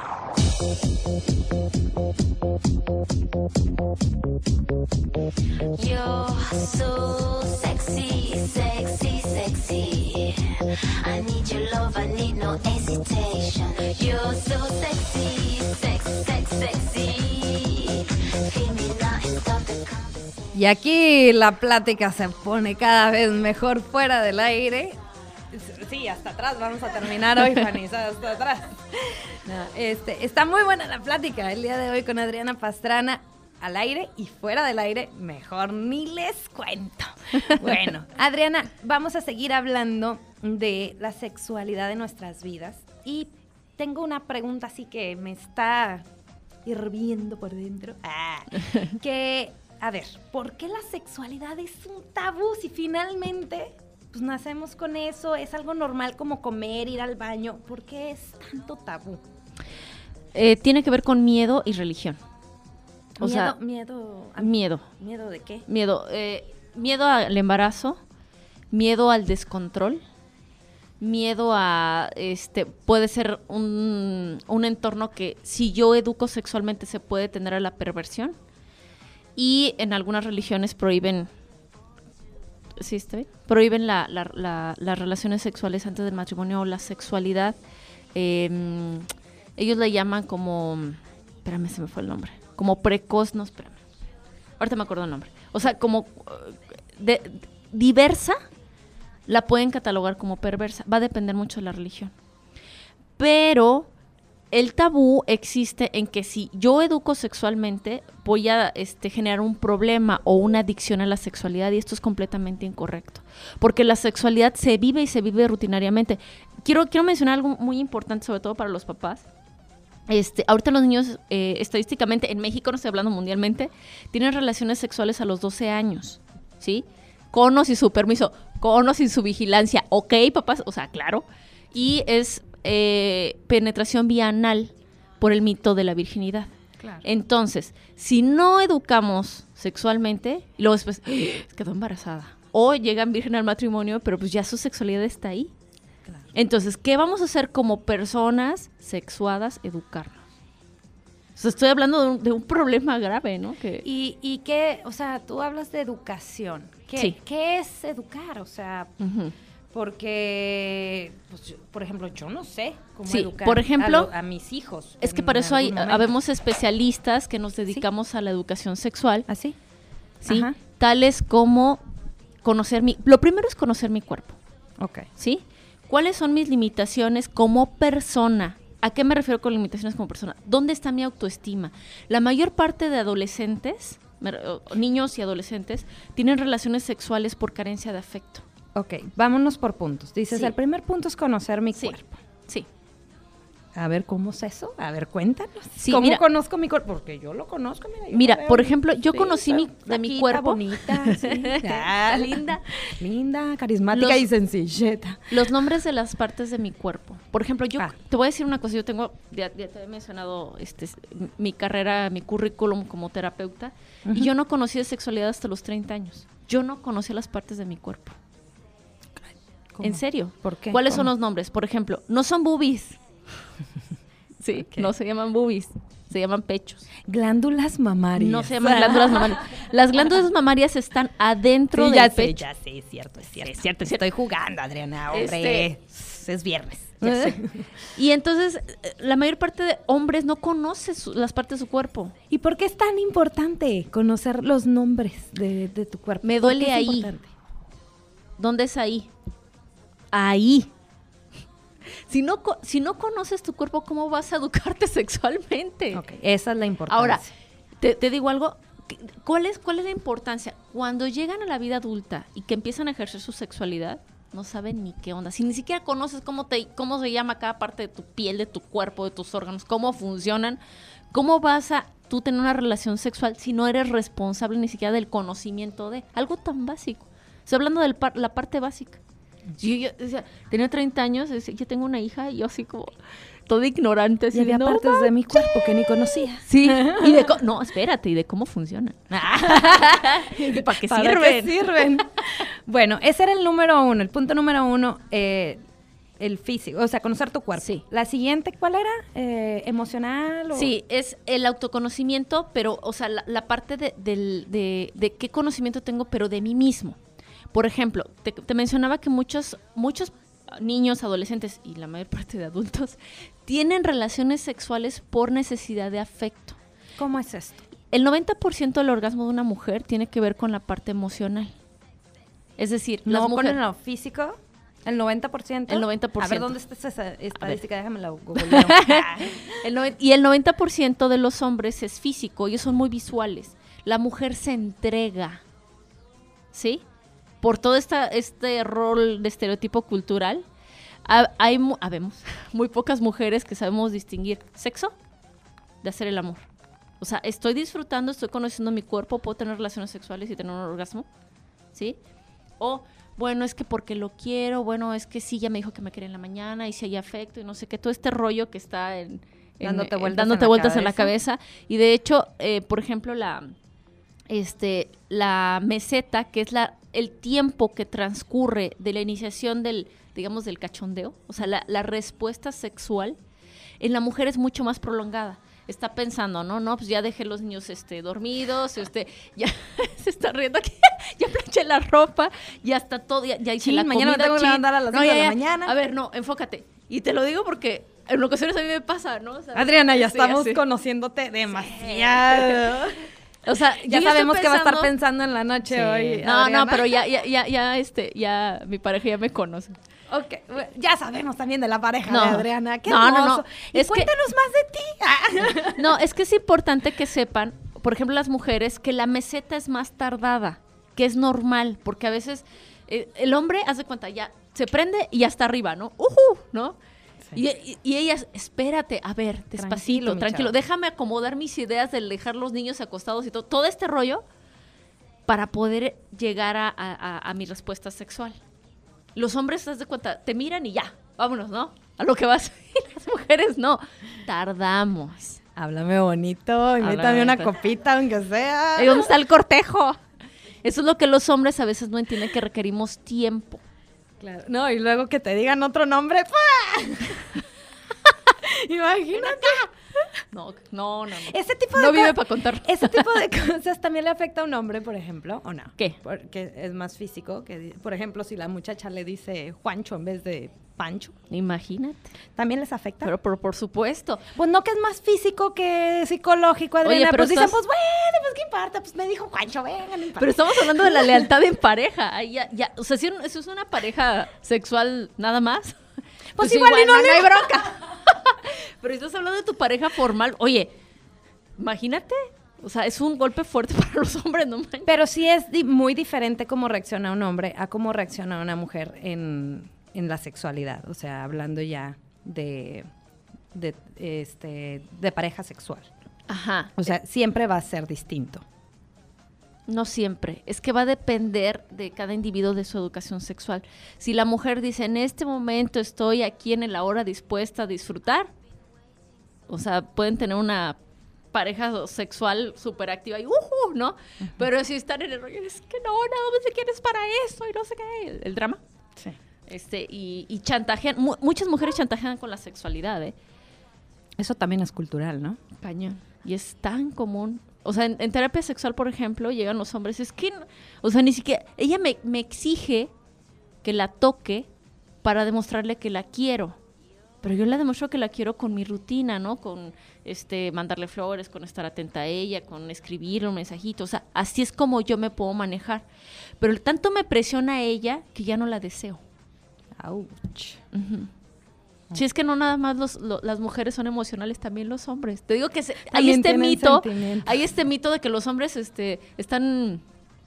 You're so sexy, sexy, sexy. I need your love, I need no hesitation. You're so sexy, sex, sex, sexy. Feel me now and stop the conversation. Y aquí la plática se pone cada vez mejor fuera del aire. Sí, hasta atrás vamos a terminar hoy, Fanny, hasta atrás. No, este, está muy buena la plática el día de hoy con Adriana Pastrana, al aire y fuera del aire, mejor ni les cuento. Bueno, Adriana, vamos a seguir hablando de la sexualidad de nuestras vidas y tengo una pregunta así que me está hirviendo por dentro. Ah, que, a ver, ¿por qué la sexualidad es un tabú si finalmente pues nacemos con eso, es algo normal como comer, ir al baño? ¿Por qué es tanto tabú? Eh, tiene que ver con miedo y religión. O miedo, sea, miedo, a- miedo. ¿Miedo de qué? Miedo, eh, miedo al embarazo, miedo al descontrol, miedo a, este, puede ser un, un entorno que si yo educo sexualmente se puede tener a la perversión, y en algunas religiones prohíben, ¿sí está bien? Prohíben la, la, la, las relaciones sexuales antes del matrimonio o la sexualidad. Eh, ellos le llaman como, espérame, se me fue el nombre, como precoz, no, espérame, ahorita me acuerdo el nombre. O sea, como uh, de, diversa, la pueden catalogar como perversa. Va a depender mucho de la religión. Pero el tabú existe en que si yo educo sexualmente, voy a este, generar un problema o una adicción a la sexualidad, y esto es completamente incorrecto. Porque la sexualidad se vive y se vive rutinariamente. Quiero, quiero mencionar algo muy importante, sobre todo para los papás. Este, ahorita los niños, eh, estadísticamente, en México, no estoy hablando mundialmente, tienen relaciones sexuales a los doce años, ¿sí? Con o sin su permiso, con o sin su vigilancia, ok, papás, o sea, claro. Y es eh, penetración vía anal por el mito de la virginidad. Claro. Entonces, si no educamos sexualmente, y luego después quedó embarazada, o llegan virgen al matrimonio, pero pues ya su sexualidad está ahí. Claro. Entonces, ¿qué vamos a hacer como personas sexuadas? Educarnos. O sea, estoy hablando de un, de un problema grave, ¿no? Que... Y, y qué, o sea, tú hablas de educación. ¿Qué, Sí. ¿qué es educar? O sea, Ujú. porque, pues, yo- por ejemplo, yo no sé cómo Sí, educar por ejemplo, a, lo- a mis hijos. Es que en para eso hay, algún momento. habemos especialistas que nos dedicamos a la educación sexual, ¿Así? ¿sí? Ajá. Tales como conocer mi... Lo primero es conocer mi cuerpo, Ok. ¿sí? ¿Cuáles son mis limitaciones como persona? ¿A qué me refiero con limitaciones como persona? ¿Dónde está mi autoestima? La mayor parte de adolescentes, me re- o- niños y adolescentes, tienen relaciones sexuales por carencia de afecto. Ok, vámonos por puntos. Dices, Sí. el primer punto es conocer mi Sí, cuerpo. sí. A ver, ¿cómo es eso? A ver, cuéntanos. Sí, ¿Cómo mira- conozco mi cuerpo? Porque yo lo conozco, mira. yo Mira, lo veo. por ejemplo, yo Sí, conocí está mi- de mi flaquita, cuerpo. bonita, sí. Ah, Linda. Linda, carismática Los- y sencilleta. Los nombres de las partes de mi cuerpo. Por ejemplo, yo Ah. te voy a decir una cosa. Yo tengo, ya, ya te he mencionado este, mi carrera, mi currículum como terapeuta. Y yo no conocí de sexualidad hasta los treinta años. Yo no conocía las partes de mi cuerpo. ¿Cómo? ¿En serio? ¿Por qué? ¿Cuáles son ¿Cómo? los nombres? Por ejemplo, no son boobies. Sí, Ok. no se llaman boobies. Se llaman pechos. Glándulas mamarias. No se llaman glándulas mamarias. Las glándulas mamarias están adentro Sí, del ya sé, pecho. ya sé, es cierto, es cierto. es cierto, es cierto. Estoy jugando, Adriana, hombre. Es viernes. Ya sé. Y entonces, eh, la mayor parte de hombres no conoce su- las partes de su cuerpo. ¿Y por qué es tan importante conocer los nombres de, de tu cuerpo? Me ¿Por duele qué es ahí. importante? ¿Dónde es ahí? Ahí. Si no, co- si no conoces tu cuerpo, ¿cómo vas a educarte sexualmente? Ok, esa es la importancia. Ahora, te, te digo algo. ¿qué- ¿Cuál es, ¿Cuál es la importancia? Cuando llegan a la vida adulta y que empiezan a ejercer su sexualidad, no saben ni qué onda. Si ni siquiera conoces cómo, te, cómo se llama cada parte de tu piel, de tu cuerpo, de tus órganos, cómo funcionan, ¿cómo vas a tú tener una relación sexual si no eres responsable ni siquiera del conocimiento de algo tan básico? Estoy hablando de la parte básica. Yo, yo decía, tenía treinta años, decía, yo tengo una hija y yo así como toda ignorante. Así Y había de, "No partes de mi cuerpo que ni conocía. Sí, y de co- no, espérate, y de cómo funcionan. ¿Para qué ¿Para sirven? qué sirven? Bueno, ese era el número uno, el punto número uno, eh, el físico, o sea, conocer tu cuerpo. Sí. La siguiente, ¿cuál era? Eh, ¿Emocional? O... Sí, es el autoconocimiento, pero, o sea, la, la parte de, del- de, de qué conocimiento tengo, pero de mí mismo. Por ejemplo, te, te mencionaba que muchos, muchos niños, adolescentes y la mayor parte de adultos tienen relaciones sexuales por necesidad de afecto. ¿Cómo es esto? El noventa por ciento del orgasmo de una mujer tiene que ver con la parte emocional. Es decir, las ¿No mujeres... con lo físico? ¿El noventa por ciento? El noventa por ciento. A ver, ¿dónde está esa estadística? Déjame la googleo. El noven- y el noventa por ciento de los hombres es físico, ellos son muy visuales. La mujer se entrega, ¿sí? Por todo esta, este rol de estereotipo cultural, ha- hay, mu- habemos muy pocas mujeres que sabemos distinguir sexo de hacer el amor. O sea, estoy disfrutando, estoy conociendo mi cuerpo, puedo tener relaciones sexuales y tener un orgasmo, ¿sí? O, bueno, es que porque lo quiero, bueno, es que sí, ya me dijo que me quería en la mañana y si hay afecto y no sé qué, todo este rollo que está en, en- Dándote en- vueltas dándote en la vueltas en la cabeza. cabeza. Y de hecho, eh, por ejemplo, la, este, la meseta, que es la, el tiempo que transcurre de la iniciación del, digamos, del cachondeo, o sea, la, la respuesta sexual, en la mujer es mucho más prolongada. Está pensando, no, no, pues ya dejé los niños este, dormidos, este, ya se está riendo aquí, ya planché la ropa, ya está todo, ya, ya hice Chin, la mañana me comida. tengo que chin. levantar a las No, cinco ya, de la ya. mañana. A ver, no, enfócate. Y te lo digo porque en ocasiones a mí me pasa, ¿no? O sea, Adriana, ya sí, estamos así. conociéndote demasiado. O sea, Ya yo sabemos estoy que va a estar pensando- pensando en la noche Sí. hoy. No, Adriana. no, pero ya, ya, ya, ya, este, ya, mi pareja ya me conoce. Ok, bueno, ya sabemos también de la pareja No. de Adriana. Qué No, no, hermoso. no. Y Es que- cuéntanos más de ti. No, es que es importante que sepan, por ejemplo, las mujeres, que la meseta es más tardada, que es normal, porque a veces eh, el hombre, haz de cuenta, ya se prende y ya está arriba, ¿no? ¡Ujú! ¿No? Y, y, y ellas, espérate, a ver, despacito, Tranquilo, mi tranquilo, chavo. déjame acomodar mis ideas de dejar los niños acostados y todo, todo este rollo para poder llegar a, a, a mi respuesta sexual. Los hombres, te das de cuenta, te miran y ya, vámonos, ¿no? A lo que vas. Y las mujeres no, tardamos. Háblame bonito, invítame una bonito. copita, aunque sea. ¿Y dónde está el cortejo? Eso es lo que los hombres a veces no entienden, que requerimos tiempo. Claro. No, y luego que te digan otro nombre. ¡pua! Imagínate. No, no, no. no. Ese tipo de No vive co- para contar. Ese tipo de cosas también le afecta a un hombre, por ejemplo, ¿o no? ¿Qué? Porque es más físico. Que, di- por ejemplo, si la muchacha le dice Juancho en vez de Pancho, Imagínate. ¿también les afecta? Pero, pero por supuesto. Pues no, que es más físico que psicológico, Adriana. Oye, pero pues dicen, estás- pues bueno, pues qué importa, pues me dijo Juancho, venga, no importa. Pero estamos hablando de la lealtad en pareja. Ahí ya, ya, o sea, si un- eso es una pareja sexual nada más. Pues igual y no le- hay bronca. Pero estás hablando de tu pareja formal. Oye, imagínate. O sea, es un golpe fuerte para los hombres, no manches. Pero sí es di- muy diferente cómo reacciona un hombre a cómo reacciona una mujer en, en la sexualidad. O sea, hablando ya de, de, este, de pareja sexual. Ajá. O sea, siempre va a ser distinto. No siempre. Es que va a depender de cada individuo de su educación sexual. Si la mujer dice, en este momento estoy aquí en la hora dispuesta a disfrutar, o sea, pueden tener una pareja sexual súper activa y ¡ujú! ¿No? Uh-huh. Pero si están en el rollo, es que no, nada más me quieres para eso y no sé qué, el, el drama. Sí. Este, y, y chantajean, mu- muchas mujeres chantajean con la sexualidad, ¿eh? Eso también es cultural, ¿no? Cañón. Y es tan común. O sea, en, en terapia sexual, por ejemplo, llegan los hombres, es que, no- o sea, ni siquiera, ella me, me exige que la toque para demostrarle que la quiero. Pero yo le demuestro que la quiero con mi rutina, ¿no? Con este mandarle flores, con estar atenta a ella, con escribirle un mensajito. O sea, así es como yo me puedo manejar. Pero tanto me presiona a ella que ya no la deseo. Ouch. Ujú. Si es que no nada más los, lo- las mujeres son emocionales, también los hombres. Te digo que se- hay También este tienen mito, sentimientos. hay este mito de que los hombres este, están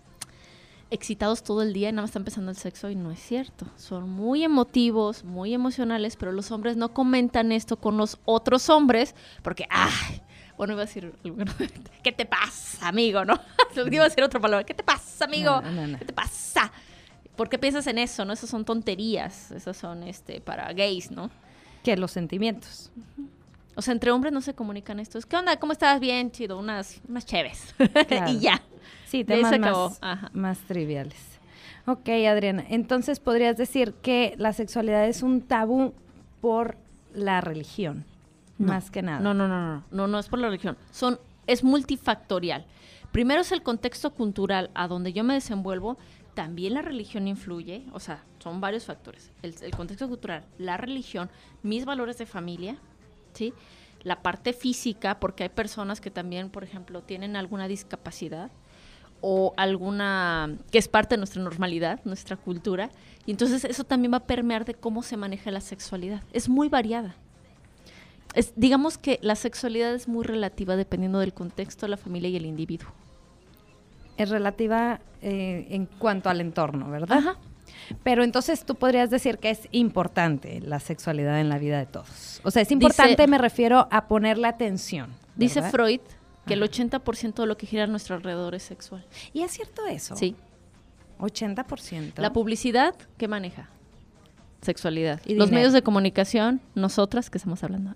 excitados todo el día y nada más están pensando en el sexo, y no es cierto. Son muy emotivos, muy emocionales, pero los hombres no comentan esto con los otros hombres porque, ay, bueno, iba a decir, bueno, ¿qué te pasa, amigo? ¿No? Iba a decir otra palabra, ¿qué te pasa, amigo? No, no, no. ¿Qué te pasa? ¿Por qué piensas en eso? ¿No? Esas son tonterías, esas son este para gays, ¿no? Que los sentimientos. O sea, entre hombres no se comunican estos. ¿Qué onda? ¿Cómo estás? Bien, chido. Unas, unas chéves. Claro. Y ya. Sí, Y ahí temas se acabó. más, Ajá. más triviales. Ok, Adriana. Entonces, ¿podrías decir que la sexualidad es un tabú por la religión? No. Más que nada. No, no, no, no. No, no es por la religión. Son, es multifactorial. Primero es el contexto cultural a donde yo me desenvuelvo. También la religión influye. O sea, son varios factores. El, el contexto cultural, la religión, mis valores de familia, ¿sí? La parte física, porque hay personas que también, por ejemplo, tienen alguna discapacidad o alguna que es parte de nuestra normalidad, nuestra cultura, y entonces eso también va a permear de cómo se maneja la sexualidad. Es muy variada. Es, digamos que la sexualidad es muy relativa dependiendo del contexto, la familia y el individuo. Es relativa eh, en cuanto al entorno, ¿verdad? Ajá. Pero entonces tú podrías decir que es importante la sexualidad en la vida de todos. O sea, es importante, Dice- me refiero a ponerle atención. Dice ¿verdad? Freud que el Ajá. ochenta por ciento de lo que gira a nuestro alrededor es sexual. ¿Y es cierto eso? Sí. ochenta por ciento. La publicidad, ¿qué maneja? Sexualidad. Y Los dinero. medios de comunicación, nosotras que estamos hablando.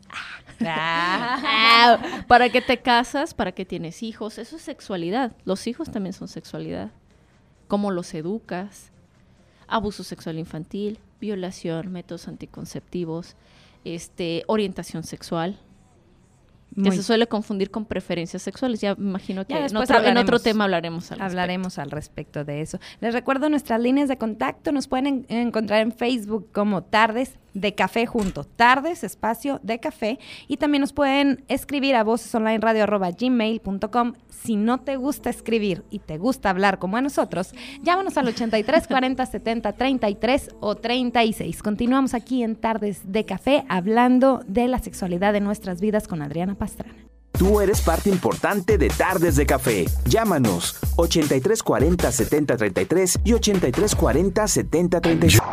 Ah. Ah, ¿para qué te casas? ¿Para qué tienes hijos? Eso es sexualidad. Los hijos también son sexualidad. ¿Cómo los educas? Abuso sexual infantil, violación, métodos anticonceptivos, este, orientación sexual. Que Muy- se suele confundir con preferencias sexuales. Ya me imagino que Ya en después otro, en otro hablaremos. tema hablaremos al respecto. Hablaremos al respecto de eso. Les recuerdo nuestras líneas de contacto. Nos pueden en- encontrar en Facebook como Tardes de Café junto. Tardes, espacio de café. Y también nos pueden escribir a vocesonlineradio arroba gmail punto com. Si no te gusta escribir y te gusta hablar como a nosotros, llámanos al ochenta y tres cuarenta setenta treinta y tres o treinta y seis. Continuamos aquí en Tardes de Café hablando de la sexualidad de nuestras vidas con Adriana Pastrana. Tú eres parte importante de Tardes de Café. Llámanos ochenta y tres cuarenta, setenta treinta y tres y ochenta y tres cuarenta, setenta treinta y seis.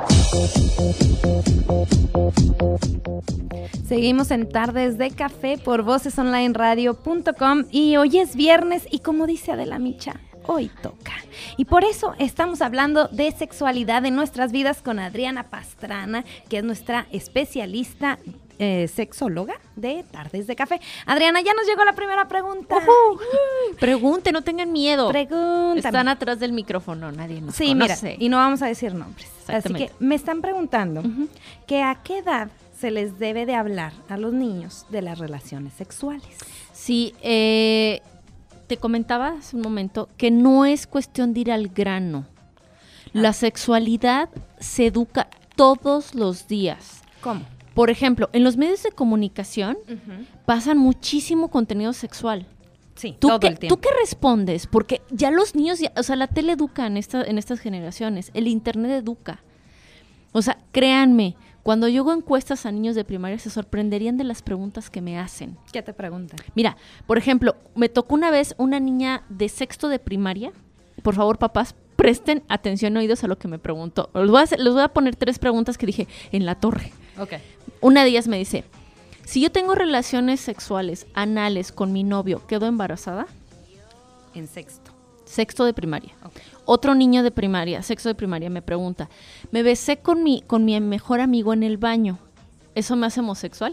Seguimos en Tardes de Café por voces online radio punto com y hoy es viernes y como dice Adela Micha, hoy toca. Y por eso estamos hablando de sexualidad en nuestras vidas con Adriana Pastrana, que es nuestra especialista eh, sexóloga de Tardes de Café. Adriana, ya nos llegó la primera pregunta. Uh-huh. Pregunte, no tengan miedo. Pregúntame. Están atrás del micrófono, nadie nos Sí, conoce. mira, y no vamos a decir nombres. Así que me están preguntando uh-huh. que a qué edad se les debe de hablar a los niños de las relaciones sexuales. Sí, eh, te comentaba hace un momento que no es cuestión de ir al grano. Ah. La sexualidad se educa todos los días. ¿Cómo? Por ejemplo, en los medios de comunicación uh-huh. pasan muchísimo contenido sexual. Sí, ¿Tú todo qué, el tiempo. ¿Tú qué respondes? Porque ya los niños, ya, o sea, la tele educa en, esta, en estas generaciones, el internet educa. O sea, créanme, cuando yo hago encuestas a niños de primaria se sorprenderían de las preguntas que me hacen. ¿Qué te preguntan? Mira, por ejemplo, me tocó una vez una niña de sexto de primaria. Por favor, papás, presten atención oídos a lo que me preguntó. Les voy a, hacer, les voy a poner tres preguntas que dije en la torre. Okay. Una de ellas me dice, si yo tengo relaciones sexuales anales con mi novio, ¿quedo embarazada? En sexto. Sexto de primaria. Okay. Otro niño de primaria, sexto de primaria, me pregunta, me besé con mi, con mi mejor amigo en el baño, ¿eso me hace homosexual?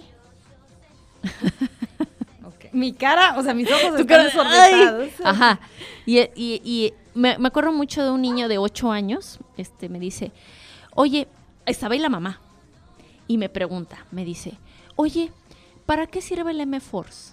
Okay. Mi cara, o sea, mis ojos tu están cara, desorbitados. Ajá. Y, y, y me, me acuerdo mucho de un niño de ocho años, este, me dice, oye, estaba ahí la mamá, y me pregunta, me dice, oye, ¿para qué sirve el M-Force?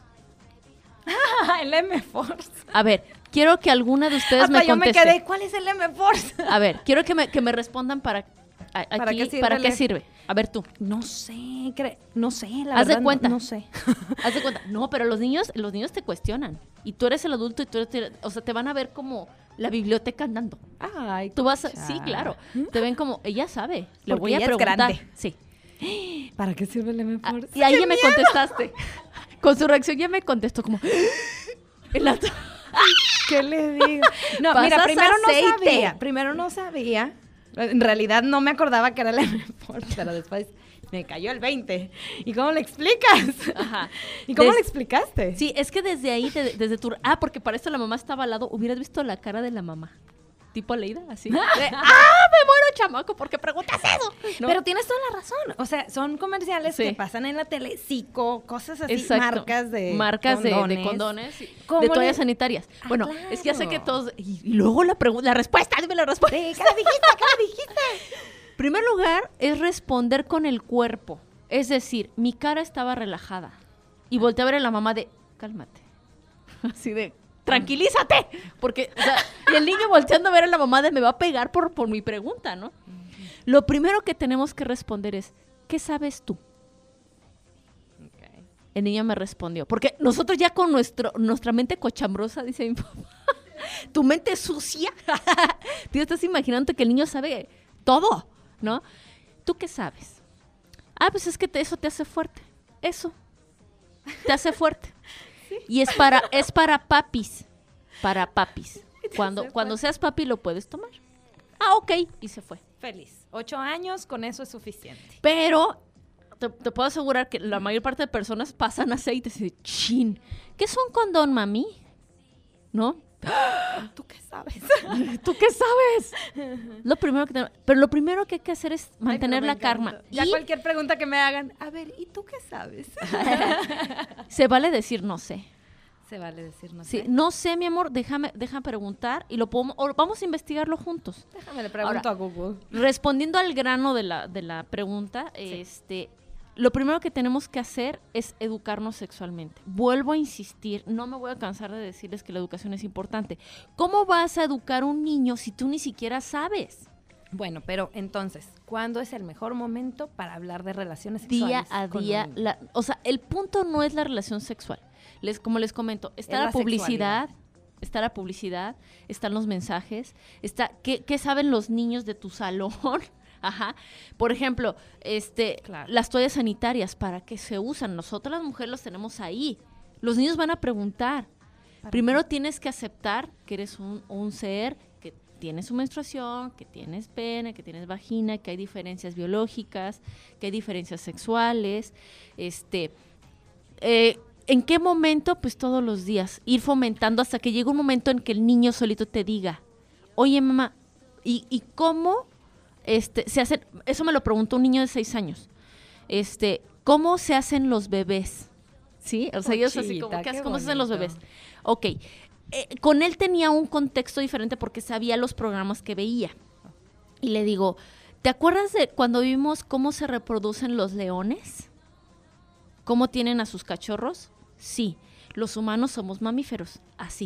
El M-Force. A ver, quiero que alguna de ustedes Hasta me conteste. yo me quedé, ¿cuál es el M-Force? A ver, quiero que me, que me respondan para, a, aquí, ¿Para qué sirve? ¿para qué sirve? A ver tú. No sé, cre- no sé, la Haz verdad. de cuenta. No, no sé. Haz de cuenta. No, pero los niños, los niños te cuestionan. Y tú eres el adulto y tú eres, o sea, te van a ver como la biblioteca andando. Ay, Tú vas a, concha. sí, claro. Te ven como, ella sabe. Le Porque voy a ella es preguntar. grande. Sí. ¿Para qué sirve el Ah, M-Force? y ahí ya me contestaste. Con su reacción ya me contestó como en la ¿Qué le digo? No, Pasas mira, primero aceite. no sabía. Primero no sabía. En realidad no me acordaba que era el M-Force, pero después me cayó el veinte. ¿Y cómo le explicas? Ajá. ¿Y cómo Des- le explicaste? Sí, es que desde ahí, de- desde tu... Ah, porque para esto la mamá estaba al lado. Hubieras visto la cara de la mamá. Tipo Leida, así. De, ¡ah, me muero, chamaco! ¿Por qué preguntas eso? ¿No? Pero tienes toda la razón. O sea, son comerciales Sí. que pasan en la tele, Zico, cosas así, Exacto. marcas de marcas de- condones. de condones, y ¿Cómo de le- toallas sanitarias. Ah, Bueno, claro. es que ya sé que todos... Y, y luego la pregunta, la respuesta, dime la respuesta. Sí, ¿qué le dijiste? ¿Qué le dijiste? En primer lugar, es responder con el cuerpo. Es decir, mi cara estaba relajada. Y volteé a ver a la mamá de, cálmate. Así de, tranquilízate. Porque, o sea, y el niño volteando a ver a la mamá de, me va a pegar por, por mi pregunta, ¿no? Lo primero que tenemos que responder es, ¿qué sabes tú? Okay. El niño me respondió. Porque nosotros ya con nuestro, nuestra mente cochambrosa, dice mi papá, tu mente sucia, tú estás imaginando que el niño sabe todo, ¿no? ¿Tú qué sabes? Ah, pues es que te, eso te hace fuerte. Eso. Te hace fuerte. ¿Sí? Y es para, es para papis. Para papis. Cuando, cuando seas papi lo puedes tomar. Ah, ok. Y se fue. Feliz. Ocho años, con eso es suficiente. Pero te, te puedo asegurar que la mayor parte de personas pasan aceites y dicen, chin, ¿qué es un condón, mami? ¿No? ¿Tú qué sabes? ¿Tú qué sabes? Lo primero que tenemos, pero lo primero que hay que hacer es mantener Ay, la pero me calma. encanta. Ya Y cualquier pregunta que me hagan, a ver, ¿y tú qué sabes? se vale decir no sé. Se vale decir no Sí, sé. no sé, mi amor, déjame, déjame preguntar y lo podemos, o vamos a investigarlo juntos. Déjame le pregunto Ahora, a Google. Respondiendo al grano de la, de la pregunta, Sí. este, lo primero que tenemos que hacer es educarnos sexualmente. Vuelvo a insistir, no me voy a cansar de decirles que la educación es importante. ¿Cómo vas a educar a un niño si tú ni siquiera sabes? Bueno, pero entonces, ¿cuándo es el mejor momento para hablar de relaciones Día sexuales? a con día, un niño? la, o sea, el punto no es la relación sexual. Les, como les comento, está Es la, la publicidad, sexualidad. está la publicidad, están los mensajes, está qué, qué saben los niños de tu salón. Ajá. Por ejemplo, este, Claro. las toallas sanitarias, ¿para qué se usan? Nosotras las mujeres los tenemos ahí. Los niños van a preguntar. Primero tienes que aceptar que eres un, un ser que tiene su menstruación, que tienes pene, que tienes vagina, que hay diferencias biológicas, que hay diferencias sexuales. Este, eh, ¿en qué momento? Pues todos los días. Ir fomentando hasta que llegue un momento en que el niño solito te diga, oye, mamá, ¿y, y cómo este, se hacen? Eso me lo preguntó un niño de seis años. Este, ¿cómo se hacen los bebés? ¿Sí? O sea, ellos así como, ¿qué, ¿cómo se hacen los bebés? Ok, eh, con él tenía un contexto diferente porque sabía los programas que veía. Y le digo, ¿te acuerdas de cuando vimos cómo se reproducen los leones? ¿Cómo tienen a sus cachorros? Sí, los humanos somos mamíferos, así.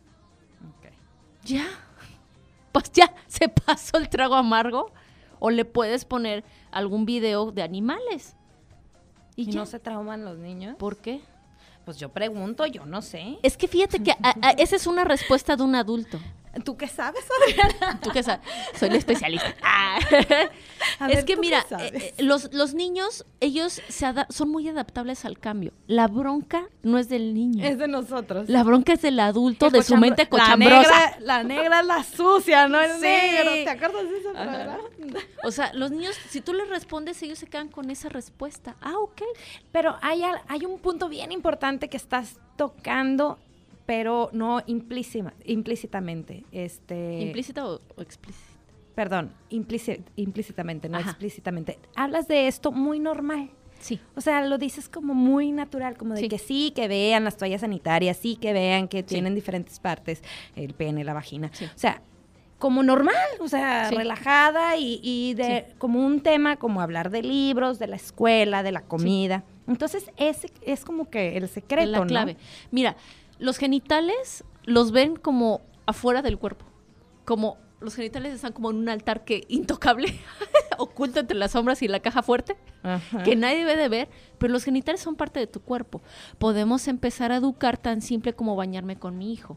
Okay. Ya, pues ya se pasó el trago amargo. O le puedes poner algún video de animales. ¿Y, ¿Y no se trauman los niños? ¿Por qué? Pues yo pregunto, yo no sé. Es que fíjate que a, a, esa es una respuesta de un adulto. ¿Tú qué sabes, Adriana? ¿Tú qué sabes? Soy la especialista. Ah. Ver, es que mira, eh, los, los niños, ellos se ada- son muy adaptables al cambio. La bronca no es del niño. Es de nosotros. La bronca es del adulto, el de su mente cochambrosa. La negra, la negra es la sucia, no el sí. negro. ¿Te acuerdas de esa palabra? O sea, los niños, si tú les respondes, ellos se quedan con esa respuesta. Ah, ok. Pero hay, hay un punto bien importante que estás tocando, pero no implícita, implícitamente. Este, ¿Implícita o, o explícita? Perdón, implícit, implícitamente, no Ajá. explícitamente. Hablas de esto muy normal. Sí. O sea, lo dices como muy natural, como de sí. que sí, que vean las toallas sanitarias, sí, que vean que sí. tienen diferentes partes, el pene, la vagina. Sí. O sea, como normal, o sea, sí. relajada y, y de sí. como un tema como hablar de libros, de la escuela, de la comida. Sí. Entonces, ese es como que el secreto, la clave. ¿no? Mira, los genitales los ven como afuera del cuerpo, como los genitales están como en un altar que intocable, oculto entre las sombras y la caja fuerte, ajá. que nadie debe de ver, pero los genitales son parte de tu cuerpo. Podemos empezar a educar tan simple como bañarme con mi hijo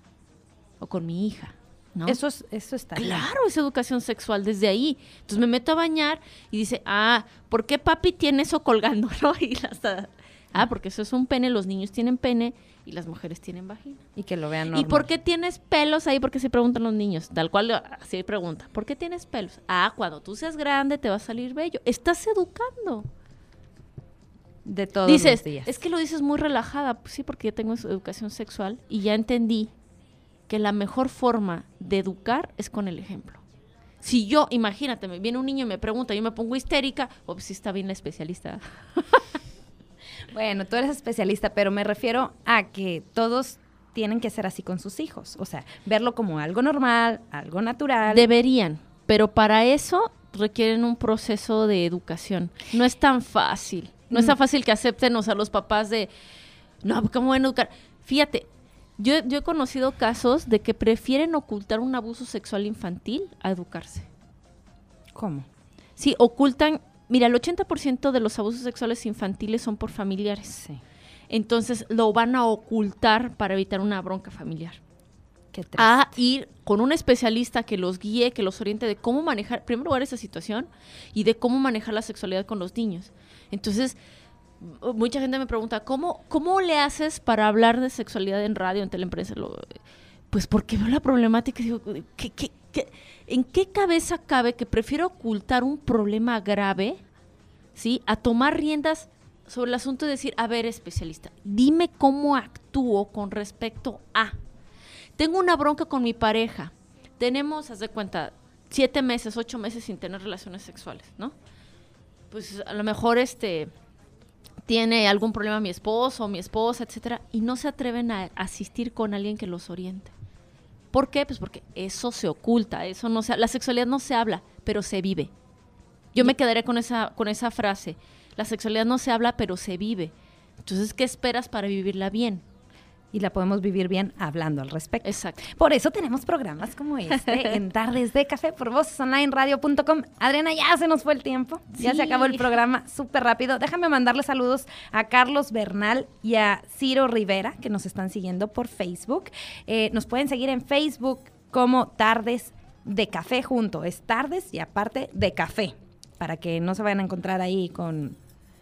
o con mi hija, ¿no? Eso es, eso está claro, bien. Es educación sexual desde ahí. Entonces me meto a bañar y dice, ah, ¿por qué papi tiene eso colgando? ¿No? Y hasta, ah, porque eso es un pene, los niños tienen pene y las mujeres tienen vagina. Y que lo vean normal. ¿Y por qué tienes pelos ahí? Porque se preguntan los niños, tal cual así pregunta, ¿por qué tienes pelos? Ah, cuando tú seas grande te va a salir bello. Estás educando. De todos dices, los días. Es que lo dices muy relajada. Pues sí, porque yo tengo educación sexual y ya entendí que la mejor forma de educar es con el ejemplo. Si yo, imagínate, me viene un niño y me pregunta, yo me pongo histérica, o pues sí está bien la especialista. Bueno, tú eres especialista, pero me refiero a que todos tienen que ser así con sus hijos. O sea, verlo como algo normal, algo natural. Deberían, pero para eso requieren un proceso de educación. No es tan fácil. No mm. es tan fácil que acepten, o sea, los papás de, no, ¿cómo van a educar? Fíjate, yo, yo he conocido casos de que prefieren ocultar un abuso sexual infantil a educarse. ¿Cómo? Sí, ocultan. Mira, el ochenta por ciento de los abusos sexuales infantiles son por familiares. Sí. Entonces, lo van a ocultar para evitar una bronca familiar. Qué triste. A ir con un especialista que los guíe, que los oriente de cómo manejar, en primer lugar, esa situación y de cómo manejar la sexualidad con los niños. Entonces, mucha gente me pregunta, ¿cómo, cómo le haces para hablar de sexualidad en radio, en teleempresa? Pues porque veo la problemática y digo, ¿qué, qué, qué, ¿en qué cabeza cabe que prefiero ocultar un problema grave, ¿sí? A tomar riendas sobre el asunto y decir, a ver, especialista, dime cómo actúo con respecto a... Tengo una bronca con mi pareja, tenemos, haz de cuenta, siete meses, ocho meses sin tener relaciones sexuales, ¿no? Pues a lo mejor este... tiene algún problema mi esposo o mi esposa, etcétera, y no se atreven a asistir con alguien que los oriente. ¿Por qué? Pues porque eso se oculta, eso no se, la sexualidad no se habla, pero se vive. Yo me quedaré con esa, con esa frase. La sexualidad no se habla, pero se vive. Entonces, ¿qué esperas para vivirla bien? Y la podemos vivir bien hablando al respecto. Exacto. Por eso tenemos programas como este en Tardes de Café por voces online radio punto com. Adriana, ya se nos fue el tiempo. Sí. Ya se acabó el programa súper rápido. Déjame mandarle saludos a Carlos Bernal y a Ciro Rivera, que nos están siguiendo por Facebook. Eh, nos pueden seguir en Facebook como Tardes de Café junto. Es Tardes y aparte de Café, para que no se vayan a encontrar ahí con...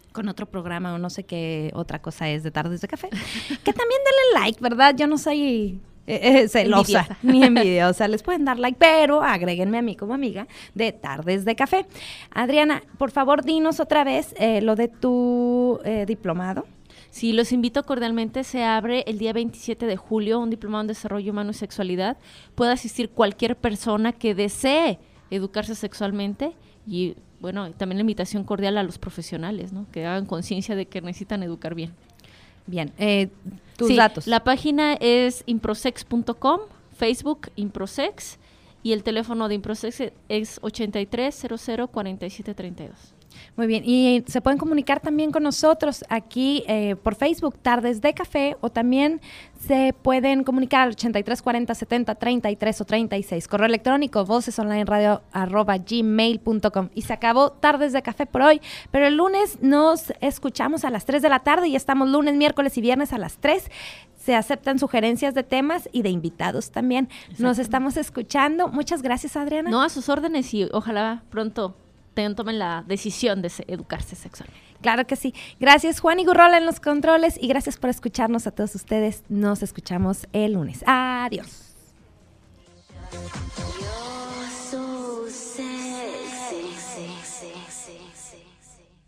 con otro programa o no sé qué otra cosa es de Tardes de Café, que también denle like, ¿verdad? Yo no soy eh, eh, celosa envidiosa. ni envidiosa, les pueden dar like, pero agréguenme a mí como amiga de Tardes de Café. Adriana, por favor, dinos otra vez eh, lo de tu eh, diplomado. Sí, los invito cordialmente. Se abre el día veintisiete de julio un diplomado en desarrollo humano y sexualidad. Puede asistir cualquier persona que desee educarse sexualmente y, bueno, también la invitación cordial a los profesionales, ¿no? Que hagan conciencia de que necesitan educar bien. Bien, eh, tus sí, datos. La página es improsex punto com, Facebook Improsex, y el teléfono de Improsex es ochenta y tres cero cero cuarenta y siete treinta y dos. Muy bien, y se pueden comunicar también con nosotros aquí eh, por Facebook, Tardes de Café, o también se pueden comunicar al ochenta y tres cuarenta setenta treinta y tres o treinta y seis. Correo electrónico, vocesonlineradio arroba gmail punto com. Y se acabó Tardes de Café por hoy, pero el lunes nos escuchamos a las tres de la tarde y estamos lunes, miércoles y viernes a las tres. Se aceptan sugerencias de temas y de invitados también. Nos estamos escuchando. Muchas gracias, Adriana. No, a sus órdenes, y ojalá pronto tomen la decisión de educarse sexualmente. Claro que sí. Gracias, Juan Igurrola en los controles, y gracias por escucharnos a todos ustedes. Nos escuchamos el lunes. Adiós.